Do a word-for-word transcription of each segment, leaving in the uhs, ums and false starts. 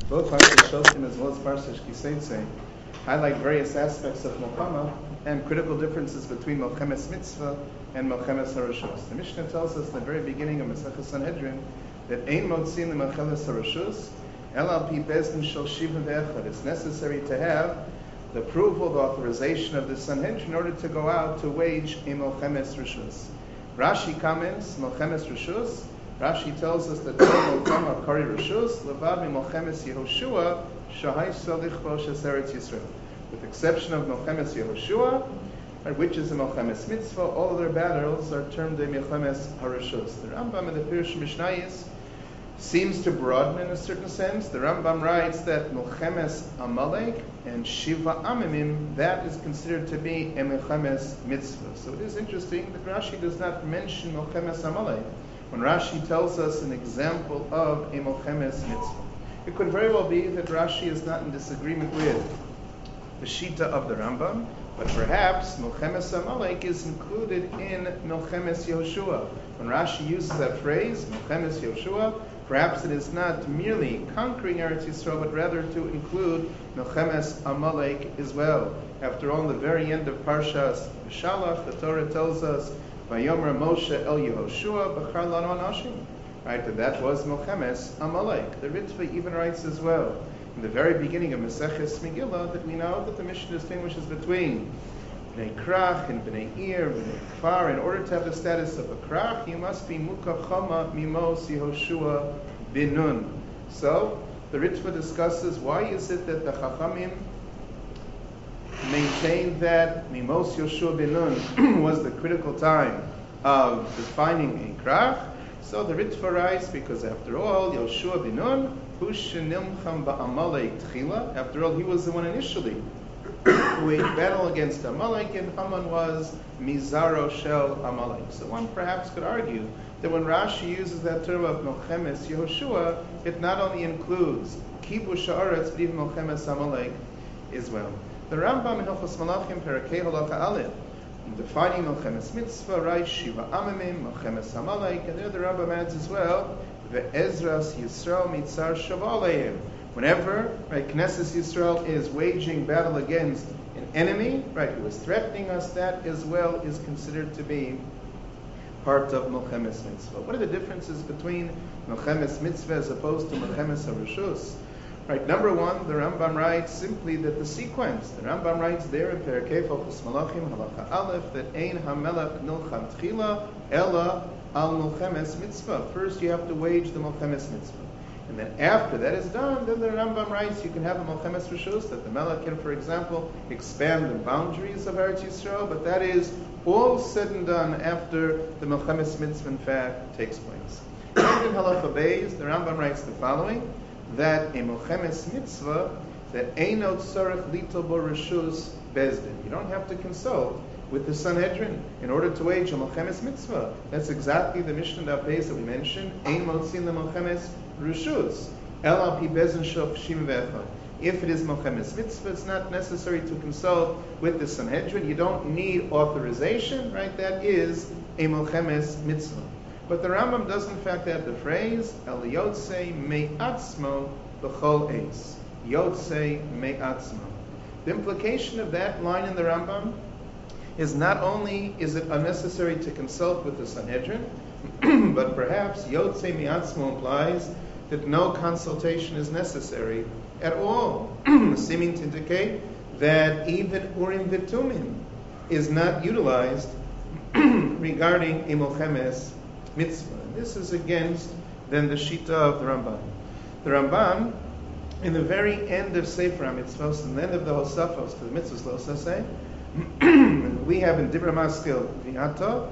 Both Parshat Shoftim as well as Parshat Kisei highlight various aspects of Milchama and critical differences between Milchemes Mitzvah and Milchemes Harashos. The Mishnah tells us in the very beginning of Masechah Sanhedrin that Ein Motzin Milchemes Harashos El Al Pi Bezdin Shel Shiva Ve'echad. It's necessary to have the approval, the authorization of the Sanhedrin in order to go out to wage a Milchemes Rishus. Rashi comments, Milchemes Rishus, Rashi tells us that Milchama Kari Rishus, Levad Milchemes Yehoshua, Shahai Salich Boshes Eretz Yisrael. With the exception of Milchemes Yehoshua, which is a Milchemes Mitzvah, all other battles are termed a Milchemes Harishus. The Rambam in the Pirush Mishnayos seems to broaden in a certain sense. The Rambam writes that Milchemes Amalek and Shiva Amimim, that is considered to be a Milchemes Mitzvah. So it is interesting that Rashi does not mention Milchemes Amalek when Rashi tells us an example of a Milchemes Mitzvah. It could very well be that Rashi is not in disagreement with the Shita of the Rambam, but perhaps Milchemes Amalek is included in Milchemes Yehoshua. When Rashi uses that phrase, Milchemes Yehoshua, perhaps it is not merely conquering Eretz Yisrael, but rather to include Milchemes Amalek as well. After all, in the very end of Parshas Shalach, the Torah tells us, Vayomer Moshe El Yehoshua B'char Lanu Anashim. Right, and that was Milchemes Amalek. The Ritva even writes as well, in the very beginning of Maseches Megillah, that we know that the Mishnah distinguishes between Bnei Krach and Bnei Ir, Bnei Kfar. In order to have the status of a Krach, you must be Mukaf Chama Mimos Yehoshua bin Nun. So, the Ritva discusses why is it that the Chachamim maintained that Mimos Yehoshua bin Nun was the critical time of defining a Krach. So the Ritva writes, because after all, Yehoshua bin Nun, Hushenilcham ba'Amalek Tchila, after all, he was the one initially who waged battle against Amalek, and Haman was Mizaro Shel Amalek. So one perhaps could argue that when Rashi uses that term of Milchemes Yehoshua, it not only includes Kibush Haaretz, but even Milchemes Amalek as well. The Rambam in Hilchos Malachim, Perakei Halacha Aleph, defining Milchemes Mitzvah, writes Shiva Amimim, Milchemes Amalek, and there the Rambam adds as well, Ve'ezras Yisrael Mitzar Shavaleim. Whenever, right, Knesset Yisrael is waging battle against an enemy, right, who is threatening us, that as well is considered to be part of Milchemes Mitzvah. What are the differences between Milchemes Mitzvah as opposed to Milchemes Harishus? Right, number one, the Rambam writes simply that the sequence, the Rambam writes there in Perakei Hilchos Malachim, Halacha Aleph, that Ein HaMelech Nilcham Tchila, Ela Al Milchemes Mitzvah. First you have to wage the Milchemes Mitzvah. And then after that is done, then the Rambam writes you can have a Milchemes Rishus, that the Melech can, for example, expand the boundaries of Eretz Yisrael, but that is all said and done after the Milchemes Mitzvah, in fact, takes place. And in Halacha Beis, the Rambam writes the following, that a Milchemes Mitzvah, that Eino Tzarech Litol Bo Rishus Bezdin. You don't have to consult with the Sanhedrin in order to wage a Milchemes Mitzvah. That's exactly the Mishnah Beis that we mentioned. Ein Motzin the Milchemes Rishus El Al Pi Bezdin Shel Shiva Ve'echad. If it is Milchemes Mitzvah, it's not necessary to consult with the Sanhedrin. You don't need authorization, right? That is a Milchemes Mitzvah. But the Rambam does in fact add the phrase, El Yotzei Me'atzmo B'chol Eis. Yotzei Me'atzmo. The implication of that line in the Rambam is not only is it unnecessary to consult with the Sanhedrin, but perhaps Yotzei Me'atzmo implies that no consultation is necessary at all, seeming to indicate that even Urim V'Tumim is not utilized regarding a Milchemes Mitzvah. And this is against then the Shita of the Ramban. The Ramban, in the very end of Sefer HaMitzvos, in the end of the Hosafos, to the Mitzvahs Lo Saseh, we have in Dibra Maskil V'Ata,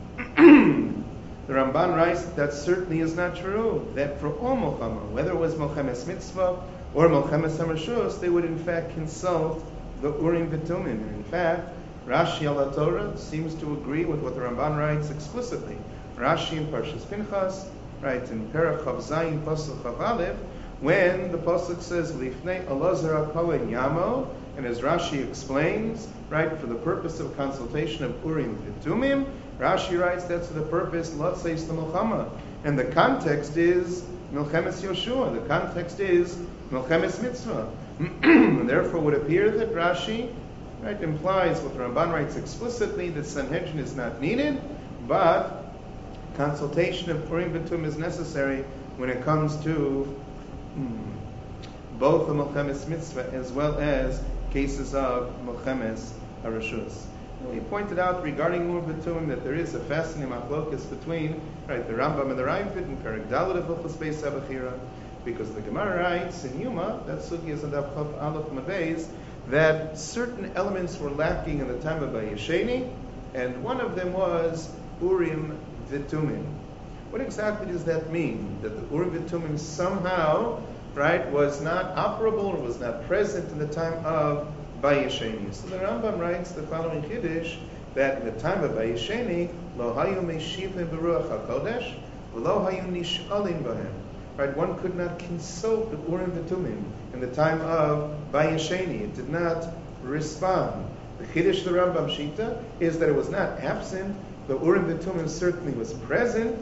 the Ramban writes that, that certainly is not true, that for all Milchama, whether it was Milchemes Mitzvah or Milchemes Harishus, they would in fact consult the Urim V'Tumim. And in fact, Rashi al Torah seems to agree with what the Ramban writes explicitly. Rashi in Parshas Pinchas, right, in Perach Chav Zayin Pasuk Chav Aleph, when the pasuk says Lifnei Elazar HaKohen Yamo, and as Rashi explains, right, for the purpose of consultation of Urim V'Tumim, Rashi writes that's for the purpose Latzeis L'Milchama, and the context is Milchemes Yoshua. The context is Milchemes Mitzvah. And therefore, it would appear that Rashi, right, implies what the Ramban writes explicitly that Sanhedrin is not needed, but consultation of Urim V'Tumim is necessary when it comes to hmm, both the Milchemes Mitzvah as well as cases of Milchemes Harashus. We pointed out regarding Urim V'Tumim that there is a fascinating machlokas between, right, the Rambam and the Ravid in Perek Dalet of Hilchos Beis HaBechira, because the Gemara writes in Yuma, that sugi is on Daf Chaf Aleph Mabez, that certain elements were lacking in the time of Vayesheni, and one of them was Urim V'Tumim. What exactly does that mean? That the Urim V'Tumim somehow, right, was not operable or was not present in the time of Vayesheni. So the Rambam writes the following Chiddush, that in the time of Vayesheni, Lo hayu meshivim b'ruach HaKodesh, Lo hayu nish'alim b'hem. Right, one could not consult the Urim V'Tumim in the time of Vayesheni. It did not respond. The Chiddush the Rambam Shita is that it was not absent. The Urim V'Tumim certainly was present.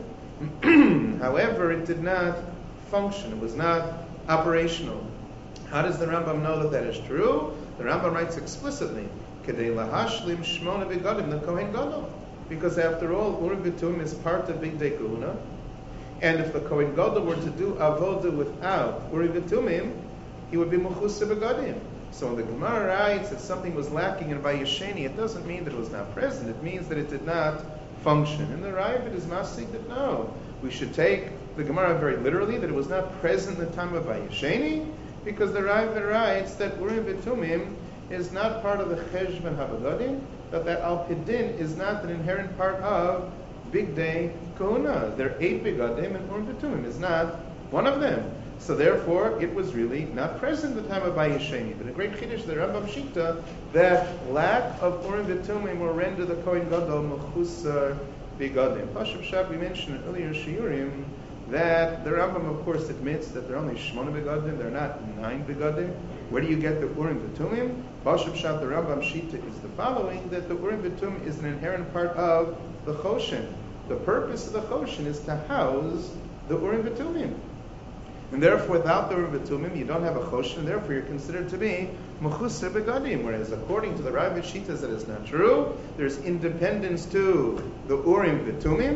However, it did not function. It was not operational. How does the Rambam know that that is true? The Rambam writes explicitly, Kedei lahashlim shmona begadim the Kohen Gadol. Because after all, Urim V'Tumim is part of Bigdei Kehuna. And if the Kohen Gadol were to do avoda without Urim V'Tumim, he would be mechusa begadim. So when the Gemara writes that something was lacking in Vayesheni, it doesn't mean that it was not present. It means that it did not function. And the Ravid is masik that no, we should take the Gemara very literally, that it was not present in the time of Vayesheni, because the Ravid writes that Urim V'Tumim is not part of the Cheshvan HaBegadim, that that Al Pidin is not an inherent part of Bigdei Kehuna. There are eight Begadim, and Urim V'Tumim is not one of them. So therefore, it was really not present at the time of Vayesheni. But a great chiddush, the Rambam Shita, that lack of Urim V'Tumim will render the Kohen Gadol mechusar begadim. Pashup Shab, we mentioned in earlier shiurim that the Rambam, of course, admits that there are only shmona begadim, there are not nine begadim. Where do you get the Urim V'Tumim? Pashup Shab, the Rambam Shita is the following: that the Urim V'Tumim is an inherent part of the Choshen. The purpose of the Choshen is to house the Urim V'Tumim. And therefore, without the Urim V'Tumim, you don't have a Choshen, and therefore you're considered to be Mechusar Begadim. Whereas according to the Ravid Shitas, that is not true. There's independence to the Urim V'Tumim,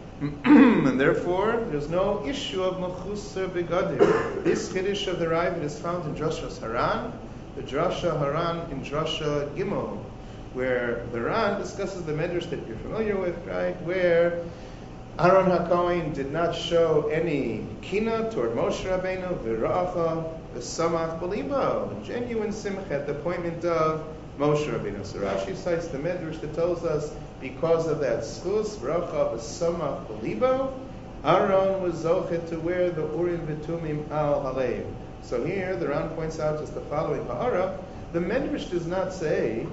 and therefore there's no issue of Mechusar Begadim. This Chiddush of the Ravid is found in Drashas Haran, the Drasha Haran in Drasha Gimel, where the Ran discusses the Medrash that you're familiar with, right, where Aaron HaKohen did not show any kina toward Moshe Rabbeinu, v'ra'acha, v'samach b'libo, genuine simcha at the appointment of Moshe Rabbeinu. So Rashi cites the Medrash that tells us because of that schus, v'ra'acha, v'samach b'libo, Aaron was zochet to wear the Urim V'Tumim al halev. So here the Ran points out just the following ha'ara. The Medrash does not say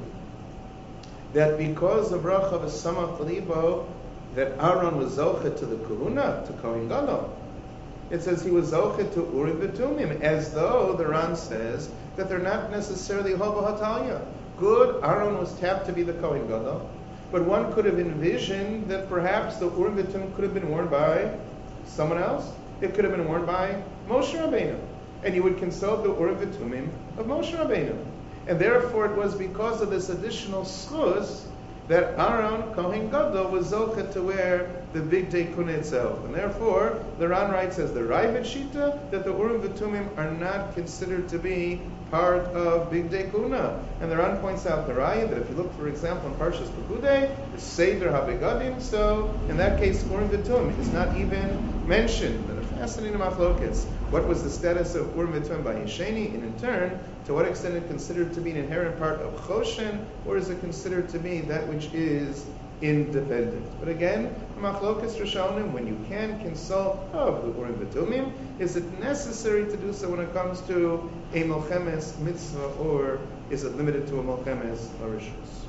that because of v'ra'acha, v'samach b'libo, that Aaron was zochet to the Kahuna, to Kohen Gadol. It says he was zochet to Urim V'Tumim, as though the Ran says that they're not necessarily Hova Hatalia. Good, Aaron was tapped to be the Kohen Gadol, but one could have envisioned that perhaps the Urim V'Tumim could have been worn by someone else. It could have been worn by Moshe Rabbeinu, and you would consult the Urim V'Tumim of Moshe Rabbeinu. And therefore it was because of this additional schus that Aaron, Kohen Gadol, was zochet to wear the Bigdei Kehuna itself. And therefore, the Ran writes as the Ravid Shita that the Urim V'Tumim are not considered to be part of Bigdei Kehuna. And the Ran points out the Raya that if you look, for example, in Parshas Pekudei, the Seder HaBegadim, so in that case, Urim V'Tumim is not even mentioned. But a fascinating machlokas. What was the status of Urim V'Tumim by Yesheni? And in turn, to what extent is it considered to be an inherent part of Choshen, or is it considered to be that which is independent? But again, Machlokas Rishonim, when you can consult of the Urim V'Tumim, is it necessary to do so when it comes to a Milchemes Mitzvah, or is it limited to a Milchemes Harishus?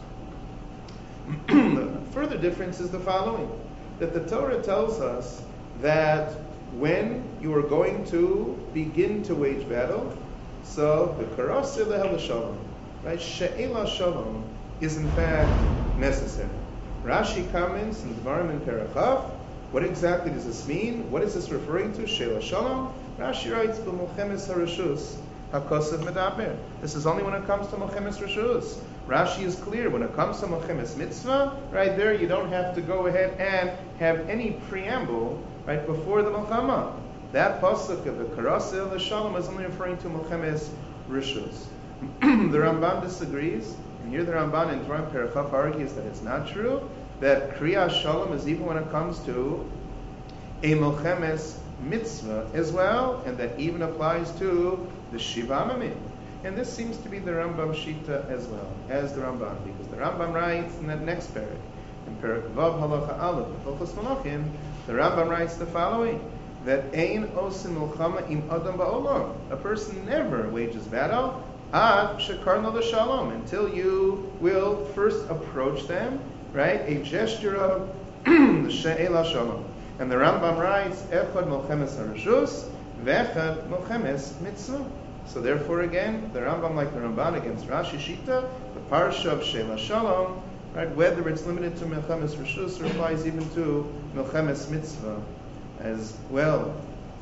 The further difference is the following, that the Torah tells us that when you are going to begin to wage battle, so the karasi lehel shalom, right? She'ela shalom is in fact necessary. Rashi comments in Dvarim and Perachaf What exactly does this mean? What is this referring to? Sheila Shalom. Rashi writes, "B'molchemes harishus hakosav medaber." This is only when it comes to molchemes rishus. Rashi is clear. When it comes to molchemes mitzvah, right there, you don't have to go ahead and have any preamble right before the molchama. That pasuk of the karasa l'shalom is only referring to molchemes rishus. The Ramban disagrees, and here the Ramban in Dvarim Perachaf argues that it's not true. That kriya shalom is even when it comes to a molchemes mitzvah as well, and that even applies to the Shiva Amamim. And this seems to be the Rambam Shita as well, as the Ramban, because the Rambam writes in that next parak, in Parak Vav Halacha Aleph, Hilchos Malachim, the Rambam writes the following, that Ein Osin Milchama Im Adam Ba'olam, a person never wages battle, Ad Shekarna L'Shalom, until you will first approach them, right, a gesture of the She'ela Shalom. And the Rambam writes, Echad Molchemes HaRishus, V'echad Molchemes Mitzvah. So therefore again, the Rambam, like the Ramban against Rashi Shita, the Parsha of Sheila Shalom, right, whether it's limited to Molchemes Rishus or applies even to Molchemes Mitzvah as well.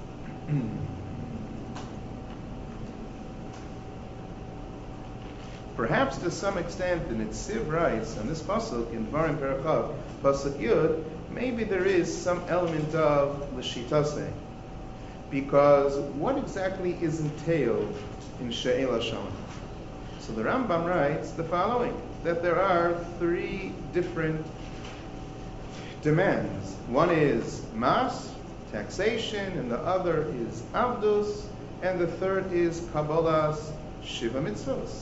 Perhaps to some extent the Netziv writes on this pasuk in Dvarim Perachov, pasuk Yud, maybe there is some element of l'shitase, because what exactly is entailed in She'ela Shalom? So the Rambam writes the following, that there are three different demands. One is mas, taxation, and the other is avdus, and the third is kabbalas shiva mitzvos.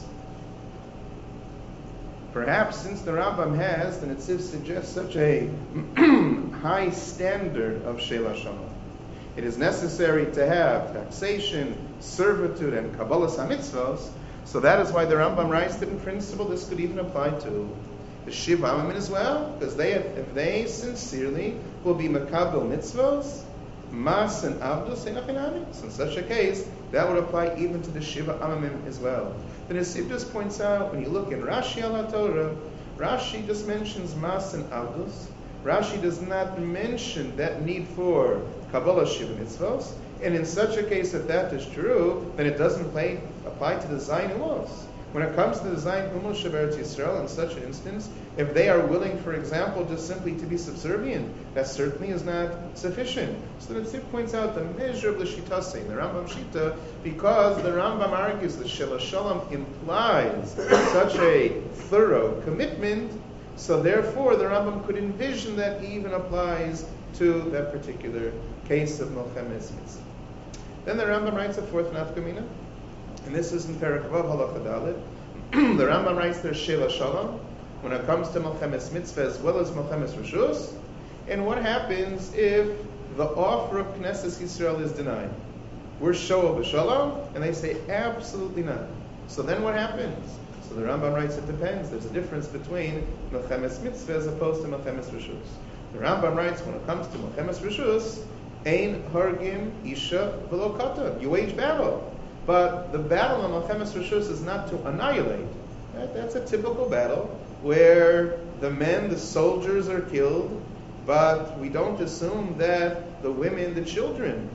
Perhaps since the Rambam has, the Netziv suggests such a high standard of Sheila Shalom, it is necessary to have taxation, servitude, and kabbalas hamitzvos. So that is why the Rambam writes that in principle this could even apply to the Shiva Amamim as well, because they, if they sincerely will be makabel mitzvos, mas and avdus enachinami. So in such a case, that would apply even to the Shiva Amamim as well. The Nesib just points out, when you look in Rashi al Torah, Rashi just mentions mas and avdus. Rashi does not mention that need for Kabbalah Shiva mitzvos. And in such a case, if that is true, then it doesn't play, apply to the Zayin Umos. When it comes to the Zayin Umos of Eretz Yisrael, in such an instance, if they are willing, for example, just simply to be subservient, that certainly is not sufficient. So the Tzip points out the measure of the Shitase, the Rambam Shita, because the Rambam argues that Sheila Shalom implies such a thorough commitment, so therefore the Rambam could envision that he even applies to that particular case of Molchemes Mitzvah. Then the Rambam writes a fourth nafkamina, and this is in Perek Vav Halacha Dalet. The Rambam writes there Sheila Shalom when it comes to Molchemes Mitzvah as well as Molchemes Rishus. And what happens if the offer of Knesset Yisrael is denied? We're Shoah B'Shalom, and they say absolutely not. So then what happens? So the Rambam writes it depends. There's a difference between Molchemes Mitzvah as opposed to Molchemes Rishus. The Rambam writes when it comes to Molchemes Rishus, Ein Hargim Isha V'lo Katan. You wage battle. But the battle on Molchemes Rishus is not to annihilate. Right? That's a typical battle where the men, the soldiers are killed, but we don't assume that the women, the children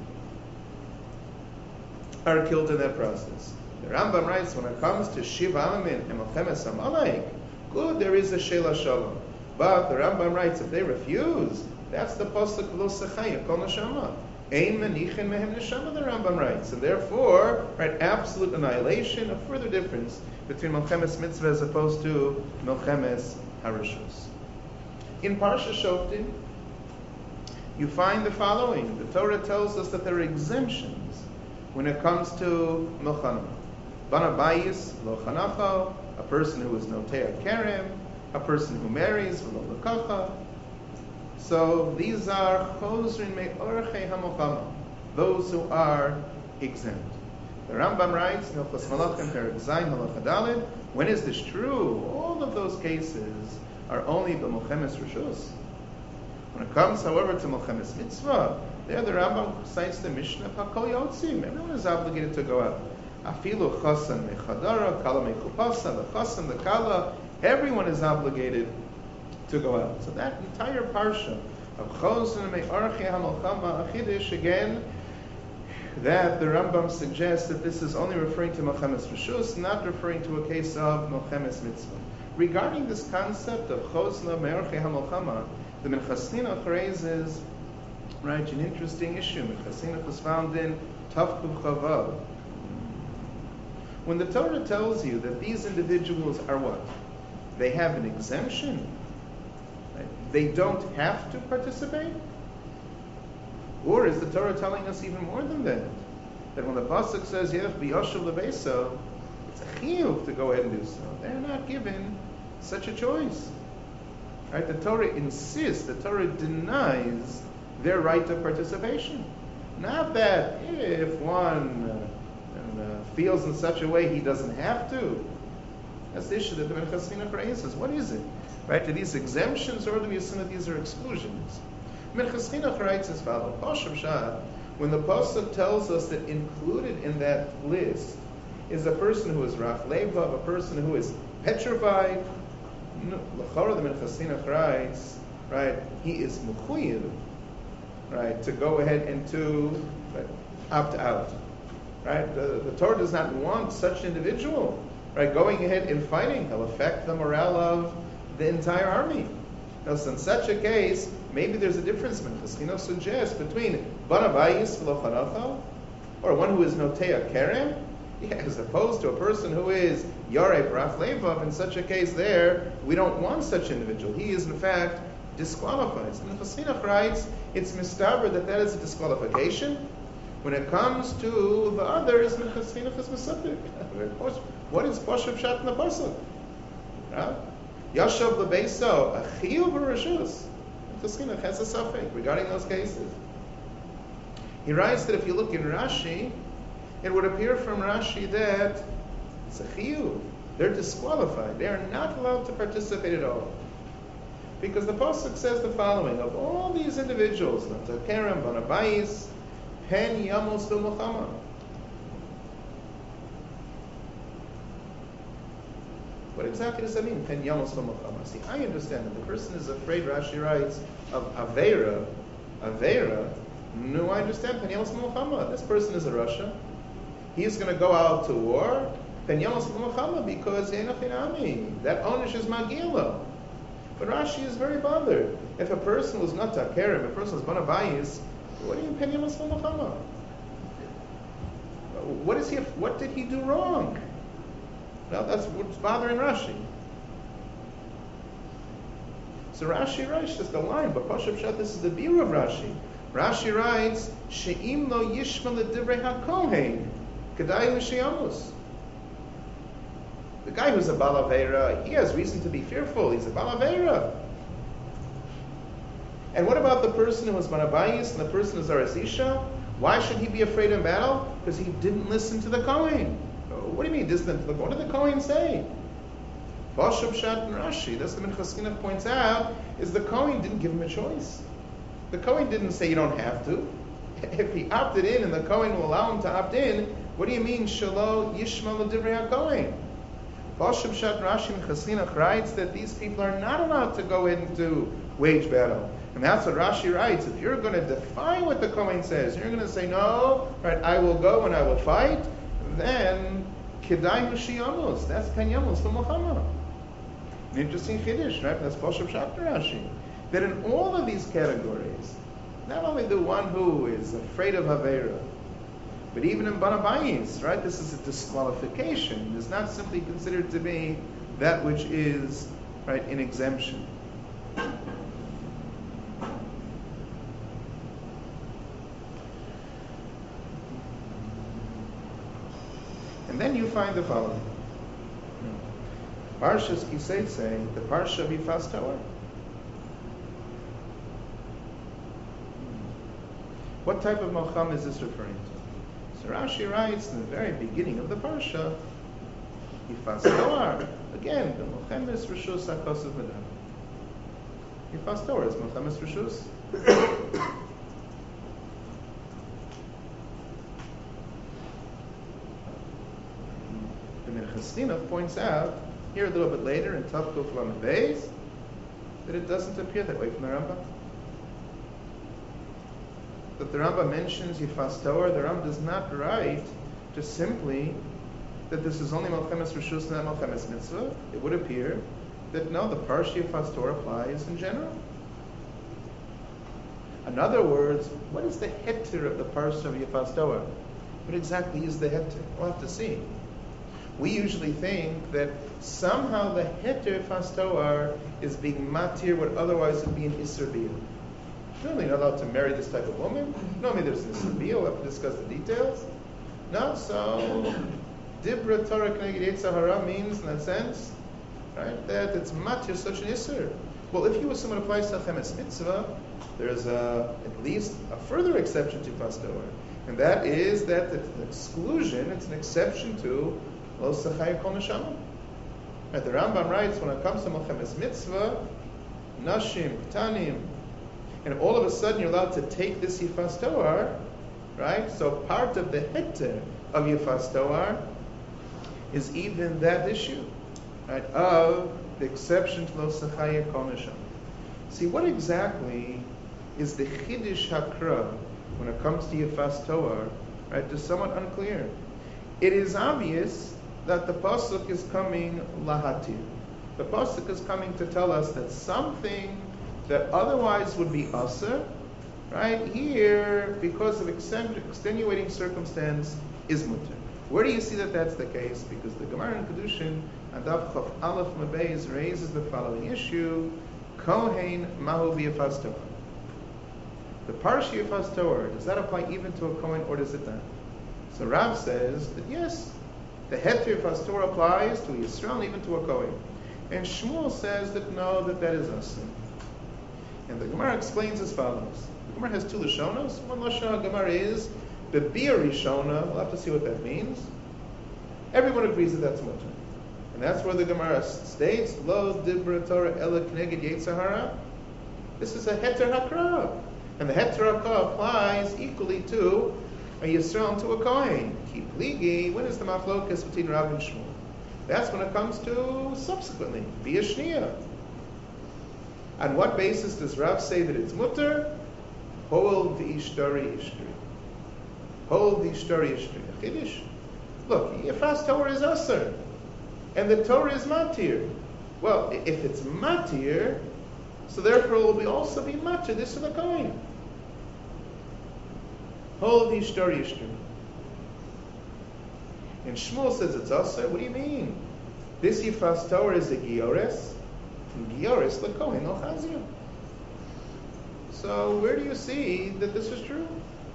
are killed in that process. The Rambam writes when it comes to Shiva Amamim and Molchemes Amalek, good, there is a Sheila Shalom. But the Rambam writes if they refuse, that's the pasuk Lo Sechaya Kol Neshama. Ein Menichin Mehem Neshama, the Rambam writes. And therefore, right, absolute annihilation, a further difference between Molchemes Mitzvah as opposed to Molchemes Harishus. In Parsha Shoftim, you find the following. The Torah tells us that there are exemptions when it comes to Milchana. Bana Bayis, Lo Chanacha, a person who is Notea Kerem, a person who marries, V'lo Lekacha. So these are Chozrin Me'orchei HaMilchama, those who are exempt. The Rambam writes, Hilchos Malachim Perek Zayin Halacha Daled, when is this true? All of those cases are only the Molchemes Rishus. When it comes, however, to Molchemes Mitzvah, there the Rambam cites the Mishnah of Hakol Yotzim. Everyone is obligated to go out. Afilu Chasan Mechadara, Kala Mechupasa, the Chasan, the Kala, everyone is obligated to go out. So that entire parsha of Chosn Me'archei HaMelchama Achidish, again, that the Rambam suggests that this is only referring to Melchemes Rishus, not referring to a case of Melchemes Mitzvah. Regarding this concept of Chosna Me'archei HaMelchama, the Minchas Chinuch raises, right, an interesting issue. Minchas Chinuch is found in Tav Kuv Chavav. When the Torah tells you that these individuals are what? They have an exemption. Right? They don't have to participate? Or is the Torah telling us even more than that? That when the Pasuk says, Yef b'yoshev lebeso, it's a chiyuv to go ahead and do so. They're not given such a choice. Right? The Torah insists, the Torah denies their right of participation. Not that if one uh, uh, feels in such a way he doesn't have to. That's the issue that the Minchas Chinuch raises. What is it? Right? Are these exemptions, or do we assume that these are exclusions? Minchas Chinuch writes as follows: Pashup Shah, when the Pasuk tells us that included in that list is a person who is Raf Levav, a person who is petrified, L'chora the Minchas Chinuch writes, right, he is mechuyev, right, to go ahead and to right, opt out. Right? The, the Torah does not want such an individual, right, going ahead and fighting. He'll affect the morale of the entire army. Now, so in such a case, maybe there's a difference, Minchas Chinuch suggests, between Banabayis v'lo or one who is Notea Kerem, yeah, as opposed to a person who is Yarei Braf Levav. In such a case there, we don't want such an individual. He is, in fact, disqualified. And Minchas Chinuch writes, it's mistaber that that is a disqualification. When it comes to the others, Minchas Chinuch is mesupik. What is Pashup Shat in the Pasuk? Yashav lebeso, a chiyuv v'reshus. Minchas Chinuch has a suffix regarding those cases. He writes that if you look in Rashi, it would appear from Rashi that it's a chiyuv. They're disqualified. They are not allowed to participate at all. Because the Pasuk says the following: of all these individuals, Notea Kerem, Banabayis, Pen Yamos B'Milchama. What exactly does that mean? Pen Yamos B'Milchama. See, I understand that the person is afraid, Rashi writes, of Aveira. Aveira. No, I understand. Pen Yamos B'Milchama. This person is a Rasha. He is going to go out to war. Pen Yamos B'Milchama, because Einachinami. That onish is Magilo. But Rashi is very bothered. If a person was not Takerim, if a person was Banabayis, what do you Pen Yamos B'Milchama? What is he? What did he do wrong? Well, that's what's bothering Rashi. So Rashi writes just a line, but Pashup Shat, this is the view of Rashi. Rashi writes, She'im lo yishma l'divrei hakohen, kedai l'sheyamus. The guy who's a balavera, he has reason to be fearful. He's a balavera. And what about the person who was Banabayis and the person who is Arazisha? Why should he be afraid in battle? Because he didn't listen to the Kohen. What do you mean, distant? What did the Kohen say? Pashup Shat and Rashi, that's the Minchas Chinuch points out, is the Kohen didn't give him a choice. The Kohen didn't say you don't have to. If he opted in and the Kohen will allow him to opt in, what do you mean, Shalo Yishma l'divrei HaKohen? Pashup Shat and Rashi Minchas Chinuch writes that these people are not allowed to go into wage battle. And that's what Rashi writes. If you're going to defy what the Kohen says, you're going to say, no, right, I will go and I will fight, then Kedai Hushiyamos, that's Pen Yamos B'Milchama. An interesting Chiddush, right? That's Pashup Shat and Rashi. That in all of these categories, not only the one who is afraid of Havera, but even in Banabayis, right? This is a disqualification. It's not simply considered to be that which is, right, an exemption. And then you find the following. Parshas Kiseitse, the Parsha of Yifas Torah. What type of Melcham is this referring to? So Rashi writes in the very beginning of the Parsha, Yifas Torah. Again, the Melchemes Rishus HaKosav Medam. Yifas Torah is Melchemes Rishus. The Minchas Chinuch points out here a little bit later in Tav Kuf Lamed Beis that it doesn't appear that way from the Rambam. that the Rambam mentions Yifas Toar, the Rambam does not write just simply that this is only Malchemes Rishus and not Malchemes Mitzvah. It would appear that no, the Parsha Yifas Toar applies in general. In other words, what is the heter of the Parsha of Yifas Toar? What exactly is the heter? We'll have to see. We usually think that somehow the heter Yifas Toar is being matir what otherwise would be an Isser Biyah. Normally you're not allowed to marry this type of woman. Normally there's an Isser Biyah. We'll have to discuss the details. No, so Dibra Torah K'neged Yetzer Hara means, in that sense, right, that it's matir such an Isser. Well, if you were someone who applies to Chemes Mitzvah, there's a, at least a further exception to Yifas Toar. And that is that it's an exclusion, it's an exception to Lo Sachaya Kol Neshama. Right, the Rambam writes, when it comes to Malchemes Mitzvah, Nashim, Tanim, and all of a sudden you're allowed to take this Yifas Toar, right? So part of the heter of Yifas Toar is even that issue, right? Of the exception to Lo Sachaya Kol Neshama. See, what exactly is the Chiddush Hakra when it comes to Yifas Toar, right? Is somewhat unclear. It is obvious that the pasuk is coming lahatir. The pasuk is coming to tell us that something that otherwise would be aser, right here, because of extenuating circumstance, is mutter. Where do you see that that's the case? Because the Gemara in Kedushin, Adav Chaf Aleph Mabeis, raises the following issue: Kohen Mahu B'Yifas Toar. The Parsha Yifas Toar, does that apply even to a Kohen or does it not? So Rav says that yes, the heter Yifas Toar applies to Yisrael and even to a Kohen. And Shmuel says that no, that that is aser. And the Gemara explains as follows. The Gemara has two Lashonos. One Lashon Gemara is Bebir Rishona. We'll have to see what that means. Everyone agrees that that's mutter. And that's where the Gemara states, Lo Dibra Torah Ela K'neged Yetzer Hara. This is a heter hakra. And the heter hakra applies equally to a Yisrael and to a Kohen. Keep ligi. When is the machlokas between Rav and Shmuel? That's when it comes to subsequently, Bia Shnia. On what basis does Rav say that it's mutter? Hold the ishtari ishtari. Hold the ishtari ishtari. Chiddush. Look, Yifas Toar is aser, and the Torah is matir. Well, if it's matir, so therefore it will be also be matir. This is the coin. Hold the ishtari ishtari. And Shmuel says it's aser. What do you mean? This Yifas Toar is a giores. Gioris lekohen al chazir. So where do you see that this is true?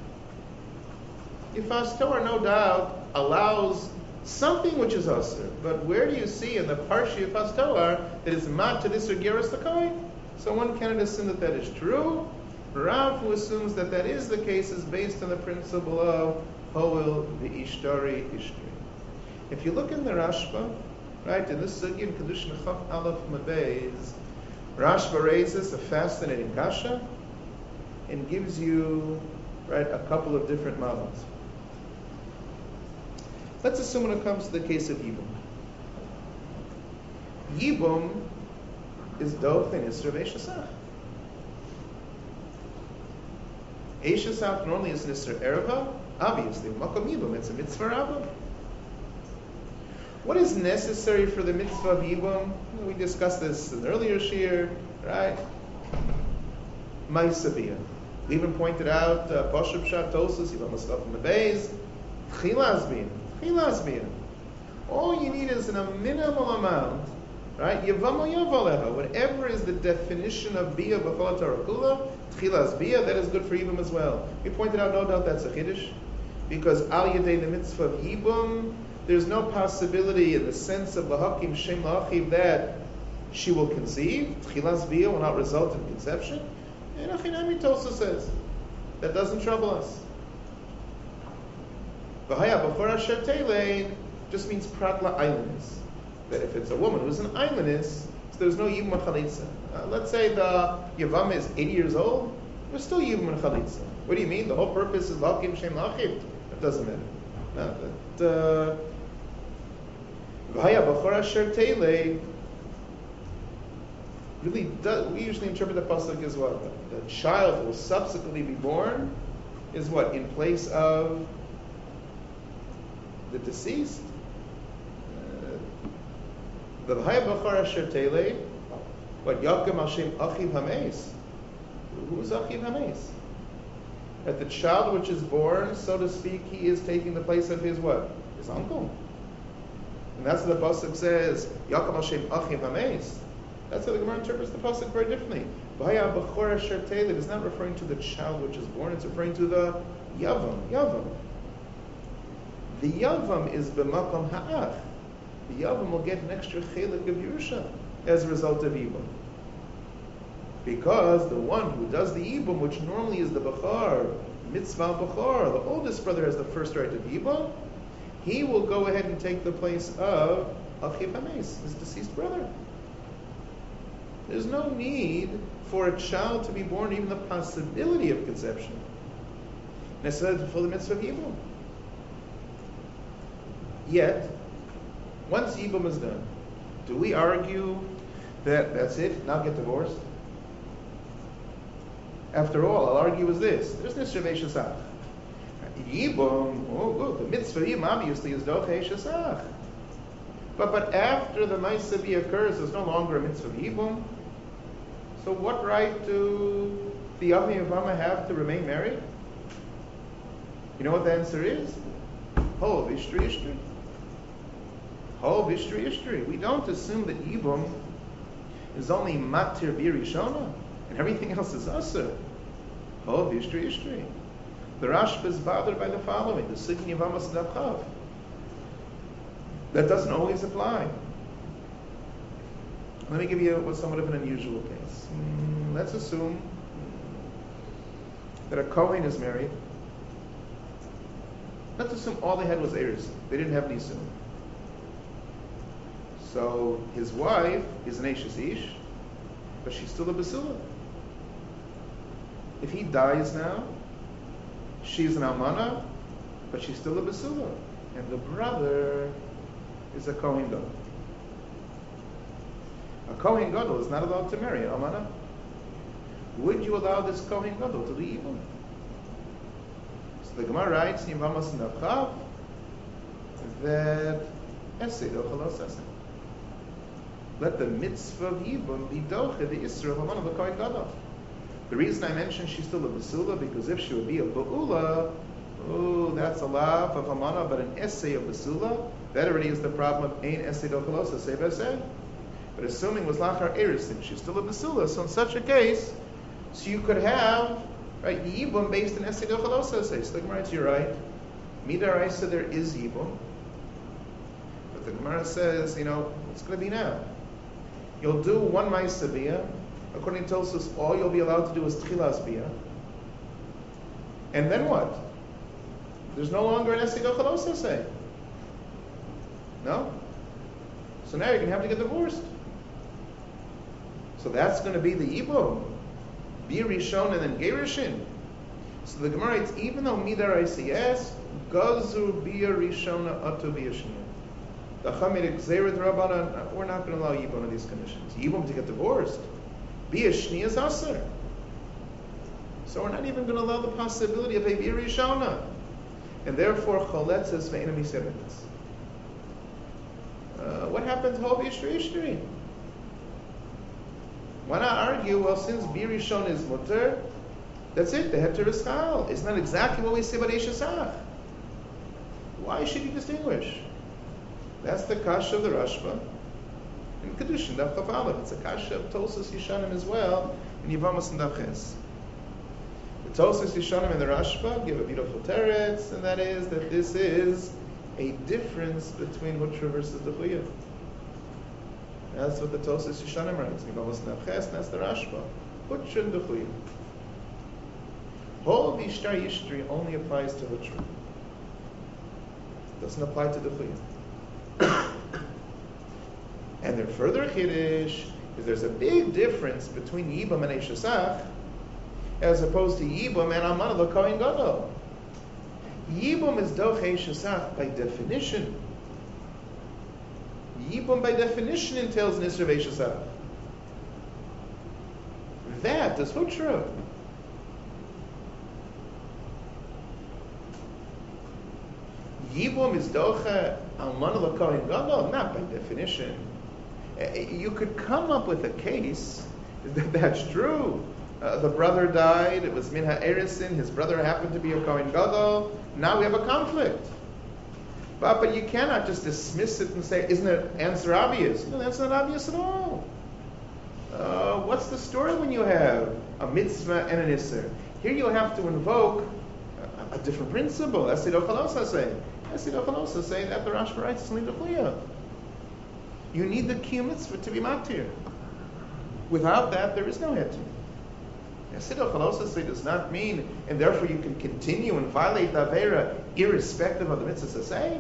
Yifas Toar, no doubt, allows something which is aser, but where do you see in the Parsha Yifas Toar that is mat to this or gioris lekohen? So one cannot assume that that is true. Rav, who assumes that that is the case, is based on the principle of hoel v'ishtari ishtari. If you look in the Rashba, right, in this Sugya in Kedushin Chaf Aleph Mabeis, Rashba raises a fascinating kasha and gives you, right, a couple of different models. Let's assume when it comes to the case of Yibum. Yibum is Doch and Isra Eishasach. Eishasach normally is Isra Erva, obviously. Makom Yibum, it's a mitzvah Rabbah. What is necessary for the mitzvah of Yibum? We discussed this in the earlier shir, right? Ma'isaviyah. We even pointed out Pashup Shat Tosus, Yibam Mustafa Mabeis, Chilazbiyah. Chilazbiyah. All you need is in a minimal amount, right? Yavam Yavaleha. Whatever is the definition of Biyah B'chol Torah Kula, Chilazbiyah, that is good for Yibum as well. We pointed out, no doubt, that's a Chiddush, because Al Yadei, the mitzvah of Yibum, there's no possibility in the sense of Lahakim Shem Lahachiv that she will conceive. Tchilas Biyah will not result in conception. And Achinami Tosa says that doesn't trouble us. V'haya b'chor asher telein just means pratla islandess. That if it's a woman who's an islandess, so there's no Yibum Chalitza. Uh, let's say the Yavam is eighty years old, there's still Yibum Chalitza. What do you mean? The whole purpose is Lahakim Shem Lahachiv. That doesn't matter. Uh, that, uh, really does, we usually interpret the pasuk as well. The child will subsequently be born, is what? In place of the deceased. The L'haya B'chor Asher Telei, what? Yakim Hashem Achiv Hameis. Who is Achiv Hameis? That the child which is born, so to speak, he is taking the place of his what? His uncle. And that's what the pasuk says, Yaakov Hashem Achiv Hameis. That's how the Gemara interprets the pasuk very differently. V'haya b'chor asher telei is not referring to the child which is born, it's referring to the Yavam. Yavam. The Yavam is b'makom ha'ach. The Yavam will get an extra chelik of Yerusha as a result of Ibum. Because the one who does the Ibum, which normally is the Bechar, Mitzvah Bechar, the oldest brother has the first right of Ibum, he will go ahead and take the place of Achiv Hameis, his deceased brother. There's no need for a child to be born, even the possibility of conception, necessarily to fulfill the mitzvah of Yibum. Yet, once Yibum is done, do we argue that that's it, now get divorced? After all, I'll argue is this. There's Nisra Veishasach. Yibum, oh good, the mitzvah Yibum obviously is Dochei Shasach. But but after the Maisavi occurs, there's no longer a mitzvah Yibum. So what right do the Avmi and Avama have to remain married? You know what the answer is? Ho Vishtri Ishtri. Ho Vishtri Ishtri. We don't assume that Yibum is only Matir Birishona and everything else is Asur. Ho Vishtri Ishtri. The Rashba is bothered by the following, the Signi of Amos Dachav. That doesn't always apply. Let me give you what's somewhat of an unusual case. Mm, let's assume that a Kohen is married. Let's assume all they had was Eris. They didn't have Nisun. So his wife is an Eishes Ish, but she's still a Basula. If he dies now, she's an Almana, but she's still a Basula. And the brother is a Kohen Gadol. A Kohen Gadol is not allowed to marry an Almana. Would you allow this Kohen Gadol to do evil? So the Gemara writes in Yevamos Navchav that Esed Ochalos Esed. Let the mitzvah of Yibum be doche the Isra of Almana, the Kohen Gadol. The reason I mentioned she's still a Basula, because if she would be a Ba'ula, oh, that's a lav of Almana, but an essay of Basula, that already is the problem of Ein Esed Ochalos Esed Esed. But assuming was Lachar Erisin, she's still a Basula, so in such a case, so you could have, right, Yibum based in Esed Ochalos Esed. So the Gemara writes, you're right. Midaraisa, there is Yibum. But the Gemara says, you know, what's going to be now? You'll do one Ma'aseh Biyah. According to Tosfos, all you'll be allowed to do is Tchilas Biyah. And then what? There's no longer an Esed Ochalos Esed. No? So now you're going to have to get divorced. So that's going to be the Yibum. Bir Rishon and then Gerishin. So the Gemara writes, even though Midar I say yes, Gazur Bir Rishona Atu Biyashniya. The Chamid Gzeret Rabbanan, we're not going to allow Yibum under these conditions. Yibum to get divorced. Biyashniya is Aser. So we're not even going to allow the possibility of a Bir Rishona. And therefore, Choletz is Ve'enam Yisebetz. Uh, what happens to Hov Ishtri Ishtri? Why not argue, well, since Birishon is Mutter, that's it, the Heter is Chal. It's not exactly what we say about Eshesach. Why should you distinguish? That's the Kasha of the Rashba. In Kedushin, Daf Chaf Aleph. It's a Kasha of Tosas Yishanim as well, in Yevamos and Daf Ches. The Tosas Yishanim and the Rashba give a beautiful teretz, and that is that this is a difference between Hutra versus the Chuyav. That's what the Tosas Yishanim writes. Yevamos and Daf Ches, and that's the Rashba. Hutra and the Chuyav. Whole Vishtar Yishtri only applies to Hutra. It doesn't apply to the Chuyav. And their further Chiddush is there's a big difference between Yibam and Eshesach as opposed to Yibam and Almana L'Kohen Gadol. Yibam is Dochei Eshesach by definition. Yibam by definition entails Nisra Eshesach. That is Hutra. Yibum is doche almana l'kohen gadol? Not by definition. You could come up with a case that that's true. Uh, the brother died. It was min ha'erisin. His brother happened to be a kohen gadol. Now we have a conflict. But but you cannot just dismiss it and say, "Isn't it answer obvious?" No, that's not obvious at all. Uh, what's the story when you have a mitzvah and an isser? Here you have to invoke a, a different principle. Esido chalosa say. Esido chalosa say that the Rashba writes it's liduchliya. You need the kiyum mitzvah to be matir. Without that, there is no heter. Esido chalosa say does not mean, and therefore you can continue and violate the avera irrespective of the mitzvah say.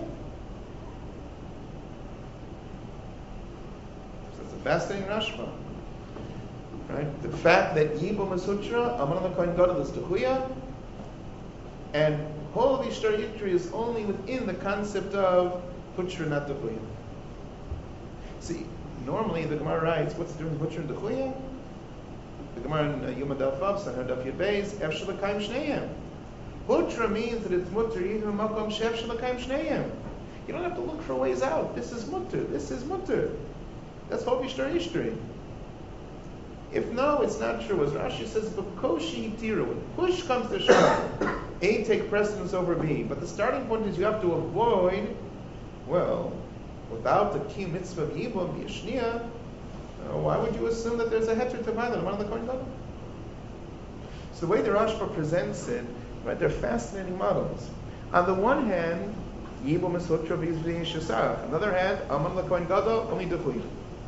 So it's a fascinating Rashba. Right? The fact that Yibum is Hutra, Aman al-Kohen Gadol is Techuya, and Holy Shtar Yitri is only within the concept of Hutra, not Techuya. See, normally the Gemara writes, what's the difference between Hutra and Techuya? The Gemara in uh, Yom Adal Fav, Sanhar Daf Yud Beis, Efshel L'Kaim Shneim. Hutra means that it's Mutter, even Makom Shefshel L'Kaim Shneim. You don't have to look for ways out. This is Mutter, this is Mutter. That's Holy Shtar Yitri. If no, it's not true. As Rashi says, "B'koshi tiru." When push comes to shove, A take precedence over B. But the starting point is you have to avoid, well, without the key mitzvah of Yibum, Yishnia, uh, why would you assume that there's a heter to violate one of the Kohen Gadol? So the way the Rashba presents it, right, they're fascinating models. On the one hand, Yibum is Hutra v'Yizvi Shesach. On the other hand, Aman l'Kohen Gadol, only Dechuy.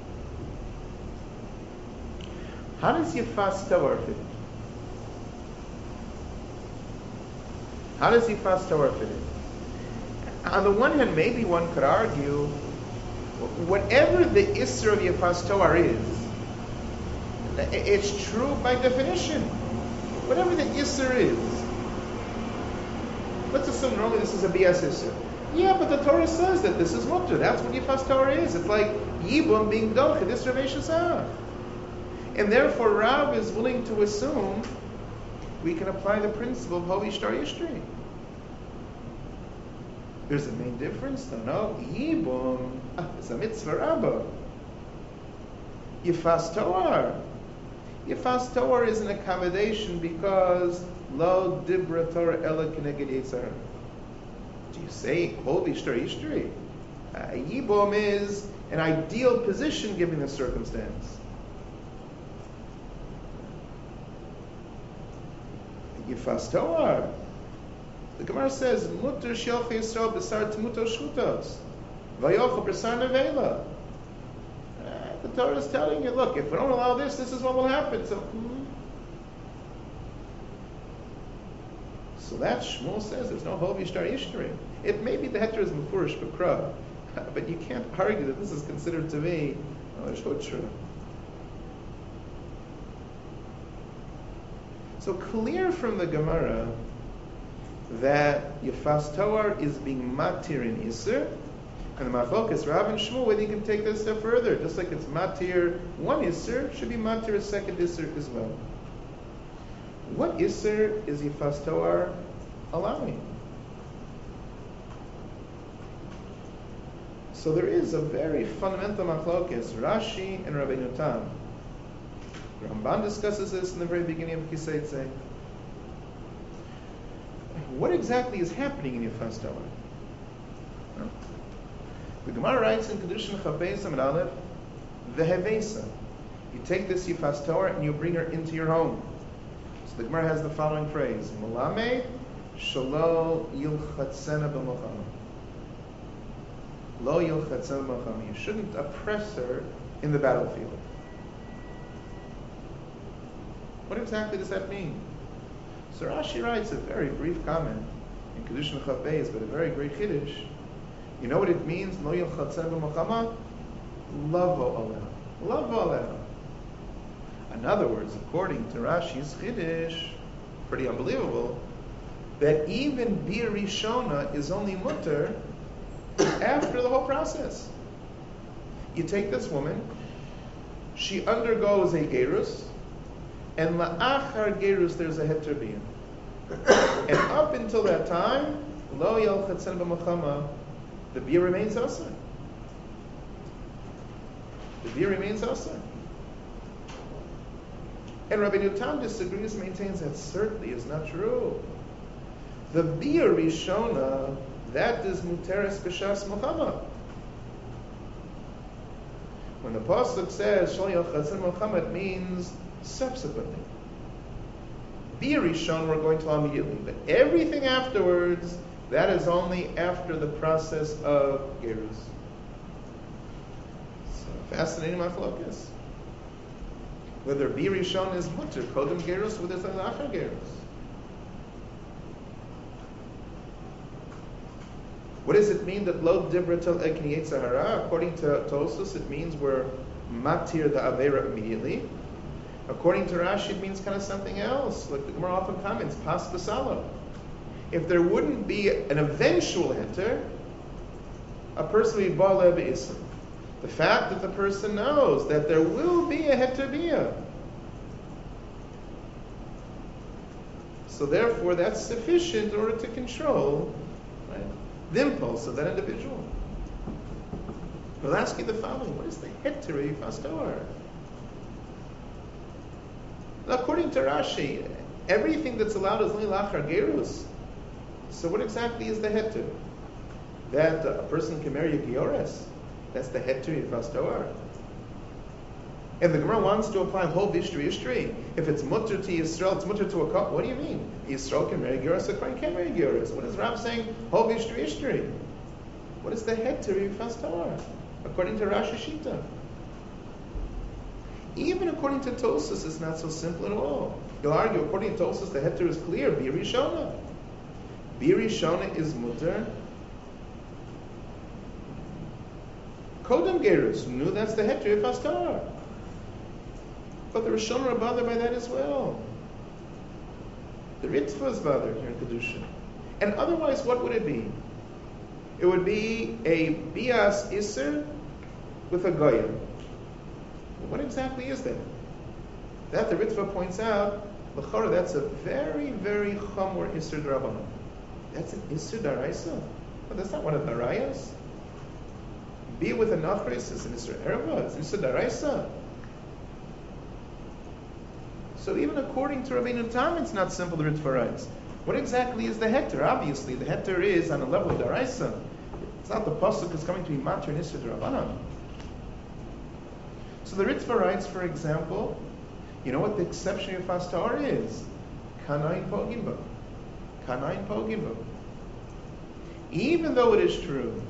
How does Yifas Toar fit in? How does Yifas Toar fit in? On the one hand, maybe one could argue, whatever the Isser of Yifas Toar is, it's true by definition. Whatever the Isser is. Let's assume normally this is a B S Isser. Yeah, but the Torah says that this is Mutter. That's what Yifas Toar is. It's like Yibum being Doche, this Rav Shesach. And therefore, Rav is willing to assume we can apply the principle of Holy Shtar Yishtri. There's a main difference, though. No, Yibum is a mitzvah rabbah. Yifas Toar. Yifas Toar is an accommodation because lo dibra Torah ela keneged Yitzhar. Do you say Holy Shtar Yishtri? Uh, Yibum is an ideal position given the circumstance. Yifas Toar. The Gemara says, Mutter shelch Yisrael b'sar t'muto shchutos, vayochel b'sar nevela. The Torah is telling you, look, if we don't allow this, this is what will happen. So, hmm. so that Shmuel says there's no Holy Shtar Yishtri. It may be the heter is mefurish b'kra, but you can't argue that this is considered to be a Hutra. So clear from the Gemara that Yifas Toar is being matir in Isser, and the Machlokas Rav and Shmuel, whether you can take this a step further, just like it's matir one Isser, should be matir a second Isser as well. What Isser is Yifas Toar allowing? So there is a very fundamental Machlokas, Rashi and Rabbeinu Tam. Ramban discusses this in the very beginning of Kisei Tzei. What exactly is happening in Yifas Toar? No? The Gemara writes in Kedushin Chavei Samad Aleph, Vehevesa. You take this Yifas Toar and you bring her into your home. So the Gemara has the following phrase: Malame Shalo Yilchatzena B'Mochama. Lo Yilchatzena B'Mochama. You shouldn't oppress her in the battlefield. What exactly does that mean? So Rashi writes a very brief comment in Kedushin Chav Beis, but a very great Chiddush. You know what it means? Lo yilchatzeh b'mochama? Lavo aleha. Lavo aleha. In other words, according to Rashi's Chiddush, pretty unbelievable, that even Bir Rishona is only mutter after the whole process. You take this woman, she undergoes a gerus, and la'achar gerus there's a heter biyun. And up until that time, lo yalchatzen b'machama, the beer remains asur. The beer remains asur. And Rabbi Yutam disagrees, maintains that certainly is not true. The beer rishona, that is muteres b'shas Muhammad. When the pasuk says shal yalchatzen Muhammad, it means subsequently. Beer rishon we're going to immediately, but everything afterwards, that is only after the process of gerus. So fascinating machlokas. Whether beer rishon is mutter kodem gerus, whether it's after gerus. What does it mean that lo dibra tel ekni yetzahara? According to Tosfos, it means we're matir the avera immediately. According to Rashi, it means kind of something else. Like the Gemara often comments, pas basalo. If there wouldn't be an eventual heter, a person would be ba'aleh b'ism. The fact that the person knows that there will be a heter biyah. So therefore, that's sufficient in order to control, right, the impulse of that individual. We'll ask you the following: what is the heter yifas? According to Rashi, everything that's allowed is only lachar gerus. So what exactly is the heter? That a person can marry a giores. That's the heter yifas toar. And the Gemara wants to apply whole vishtri ishtri. If it's mutter to Yisrael, it's mutter to a couple. What do you mean? Yisrael can marry giores, a kohen can't marry giores. What is Rav saying? Whole vishtri ishtri. What is the heter yifas toar? According to Rashi Shita. Even according to Tosfos, it's not so simple at all. You'll argue, according to Tosfos, the heter is clear. Bir rishona. Bir rishona is mutter. Kodem gerus. No, that's the heter yifas toar. But the Rishon are bothered by that as well. The Ritva is bothered here in Kedusha. And otherwise, what would it be? It would be a bias iser with a goyim. What exactly is that? That the Ritva points out, l'chora, that's a very, very chamor iser d'Rabbanan. That's an iser d'Araisa. But that's not one of the Arayas. Be with a nachris is an iser erva. It's iser d'Araisa. So even according to Rabbeinu Tam, it's not simple, the Ritva writes. What exactly is the heter? Obviously, the heter is on a level of d'Araisa. It's not the pasuk is coming to be mater and iser d'Rabbanan. So the Ritva writes, for example, you know what the exception of yifas toar is? Kanayin pogim bo. Kanayin pogim bo. Even though it is true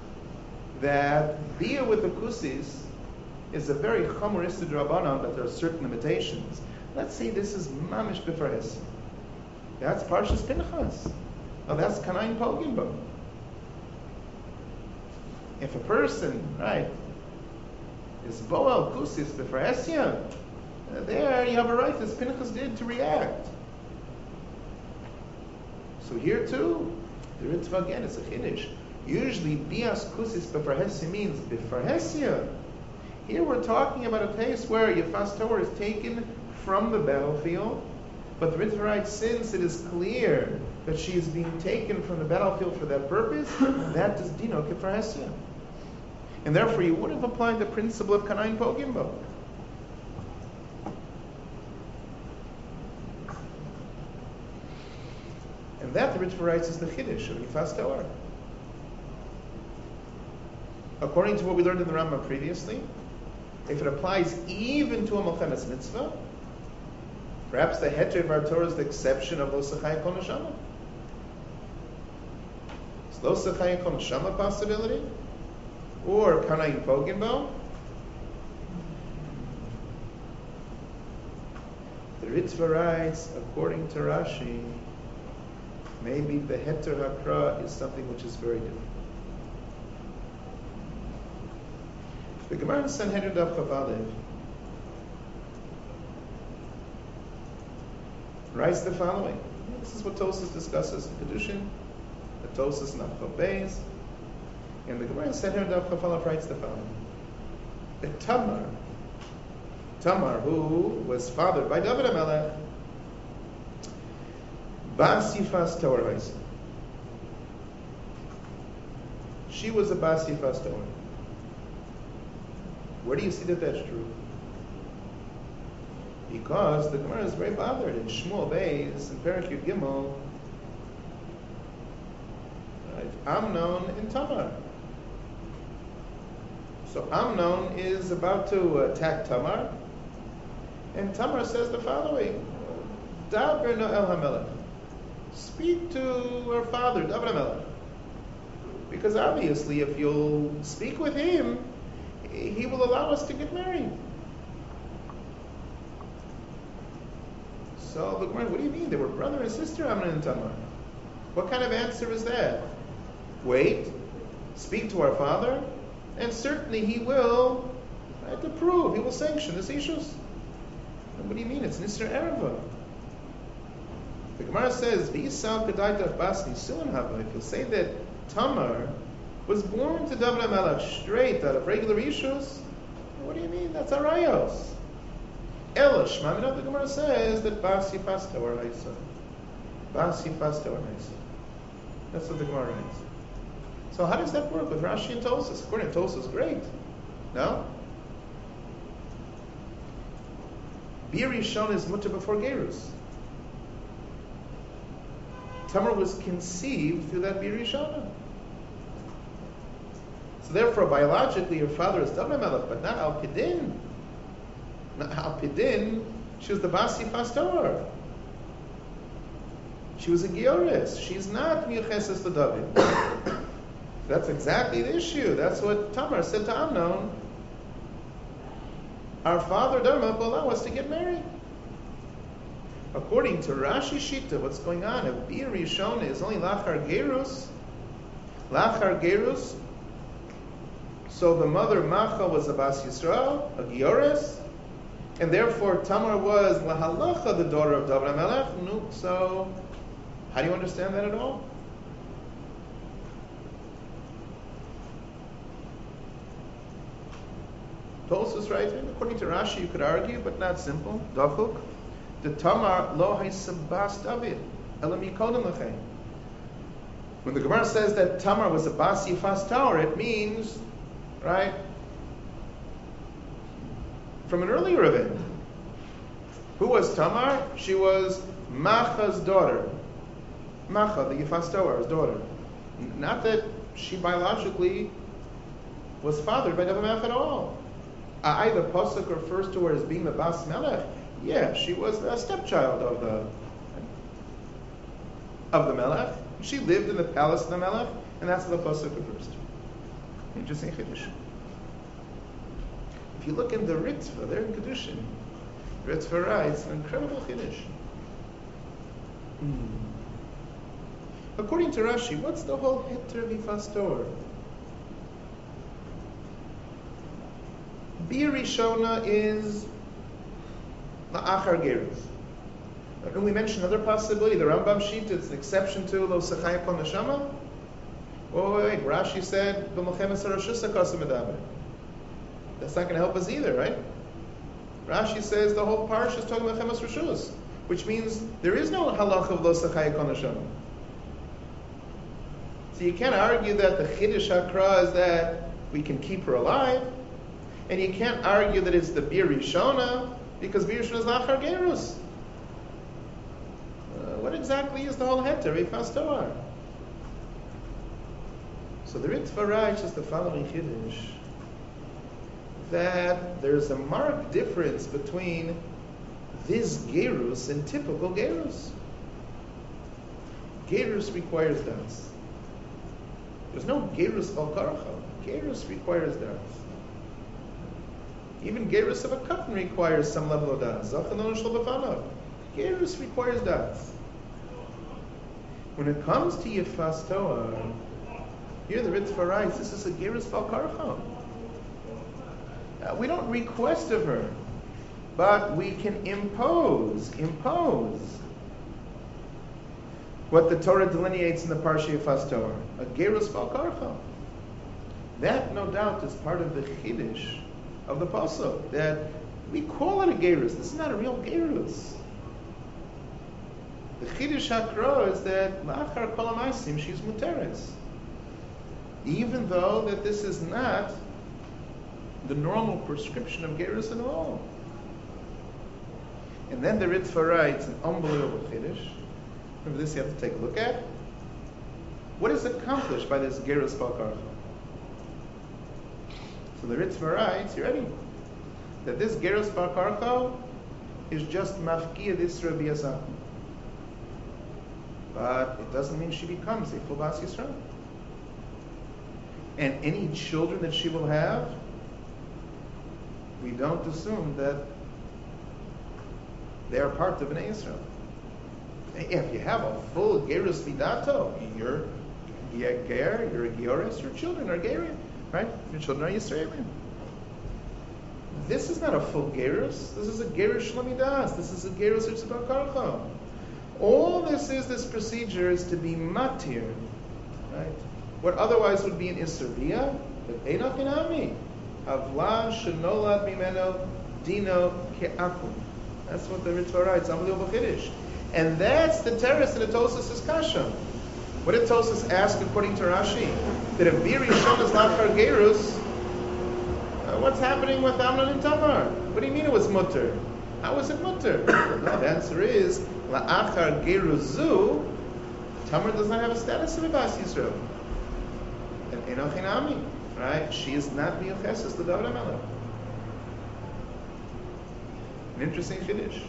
that bia with the kusis is a very chamor iser d'Rabbanan, that there are certain limitations. Let's say this is mamish b'farhes. That's Parshas Pinchas. Now that's Kanayin pogim bo. If a person, right, is boel kusis b'farhesia, there you have a right, as Pinchas did, to react. So here too, the Ritva again is a chiddush. Usually, bias kusis b'farhesia means b'farhesia. Here we're talking about a case where yifas toar is taken from the battlefield, but the Ritva writes, since it is clear that she is being taken from the battlefield for that purpose, that is dino k'farhesia. And therefore you would have applied the principle of Kanayin pogim bo. And that, the Ritva writes, is the chiddush of yifas toar. According to what we learned in the Rambam previously, if it applies even to a Mochemes mitzvah, perhaps the heter of our Torah is the exception of lo sechayim kol neshama. Is lo sechayim kol neshama a possibility? Or Kanayin pogim bo? The Ritva writes, according to Rashi, maybe the heter hakra is something which is very different. The Gemara in Sanhedrin Daf Chav Aleph writes the following. This is what Tosfos discusses in Kedushin, the Tosfos in Chav Beis, and the Gemara in Sanhedrin Daf Chav Aleph writes the following: that Tamar, Tamar, who was fathered by David HaMelech, Bas Yifas Toar Haisa. she was a Bas Yifas Torah. Where do you see that that's true? Because the Gemara is very bothered in Shmuel Beis and Perek Yud Gimel. Right? Amnon and Tamar. So Amnon is about to attack Tamar, and Tamar says the following: Daber Noel HaMelech. Speak to her father, David HaMelech. Because obviously, if you'll speak with him, he will allow us to get married. So the Gemara, what do you mean? They were brother and sister, Amnon and Tamar. What kind of answer is that? Wait, speak to our father, and certainly he will right, approve, he will sanction this issues. What do you mean? It's Nisr Ereva. The Gemara says, V'yisal k'daitach bas nisuin hava. If you say that Tamar was born to David HaMelech straight out of regular issues, what do you mean? That's arayos. Elish, Maminot, the Gemara says that bas yifas Torah haisa. Bas yifas Torah haisa. That's what the Gemara means. So how does that work with Rashi and Tosas? According to Tosas, great. No? Bir Yishon is mutter before Gerus. Tamar was conceived through that Bir Yishona. So therefore, biologically, her father is David HaMelech, but not Al Pidin. Not Al Pidin, she was the Bas Yifas Torah. She was a Gioris. She's not Miyucheses to David. That's exactly the issue. That's what Tamar said to Amnon. Our father David will allow us to get married. According to Rashi Shita, what's going on? If Bir Yishona is only Lachar Gerus, Lachar Gerus, so the mother Macha was a Bas Yisrael, a Giores, and therefore Tamar was Lahalacha, the daughter of David HaMelech. No, so how do you understand that at all? Tosfos writes, according to Rashi, you could argue, but not simple. Dafuk. The Tamar lo haisabas David elam yikodem lechem. When the Gemara says that Tamar was a Bas Yifas Torah, it means, right, from an earlier event. Who was Tamar? She was Macha's daughter. Macha, the Yifas Torah's daughter. Not that she biologically was fathered by David HaMelech at all. I, the pasuk refers to her as being the Bas Melech. Yeah, she was a stepchild of the of the Melech. She lived in the palace of the Melech, and that's what the pasuk refers to. Interesting chiddush. If you look in the Ritva, there in Kedushin, Ritva writes an incredible chiddush. Hmm. According to Rashi, what's the whole Heter Yifas Torah? Bir Rishona is La'achar Gerus. Can we mention another possibility? The Rambam sheet is an exception to Lo Sechaya Kol Neshama. Oh wait, Rashi said B'Melchemes HaRashus HaKosim Medaber. That's not going to help us either, right? Rashi says the whole parsha is talking about Melchemes Rashus, which means there is no halach of Lo Sechaya Kol Neshama. So you can't argue that the Chiddush HaKra is that we can keep her alive. And you can't argue that it's the Bir Rishona, because Bir Rishona is Lachar Gerus. Uh, what exactly is the whole Heter Yifas Torah? So the Ritva writes just the following Chiddush, that there's a marked difference between this Gerus and typical Gerus. Gerus requires das. There's no Gerus Bal Karcha. Gerus requires das. Even Gerus of a katan requires some level of das. Zachanon shel b'fanav. Gerus requires das. When it comes to Yifas Torah, here the Ritva writes, this is a Gerus Bal Karcha. Uh, we don't request of her, but we can impose, impose what the Torah delineates in the Parsha Yifas Torah, a Gerus Bal Karcha. That, no doubt, is part of the Chiddush of the pasuk, that we call it a gerus. This is not a real gerus. The Chiddush HaKra is that la'achar kol ha'maisim she's muteres. even though that this is not the normal prescription of gerus at all. And then the Ritva writes an unbelievable chiddush. Remember this you have to take a look at. What is accomplished by this gerus bal karcha? So the Ritva writes, you ready? That this gerus bal karcha is just mafkiya this Rabbi Yazam. But it doesn't mean she becomes a full Bas Yisrael. And any children that she will have, we don't assume that they are part of Bnei Yisrael. If you have a full gerus midato, you're a ger, you're a geores, your children are gerim, right? Your children are Yisraelim. This is not a full gerus. This is a gerus shlamidas. This is a gerus bal karcha. All this is, this procedure is to be matir, right? What otherwise would be an isservia, but einach inami. Havlan shenolad mimeno dino ke'akum. That's what the Ritva writes, unbelievable chiddush. And that's the terrace in the Tosas' kasha. What did Tosas ask according to Rashi? That if Bir Rishon is lachar gerus, uh, what's happening with Amnon and Tamar? What do you mean it was mutter? How was it mutter? No, the answer is la'achar geruzu. Tamar does not have a status of a Bas Yisrael. And Enoch Inami, right? She is not miyucheses to David HaMelech. An interesting chiddush.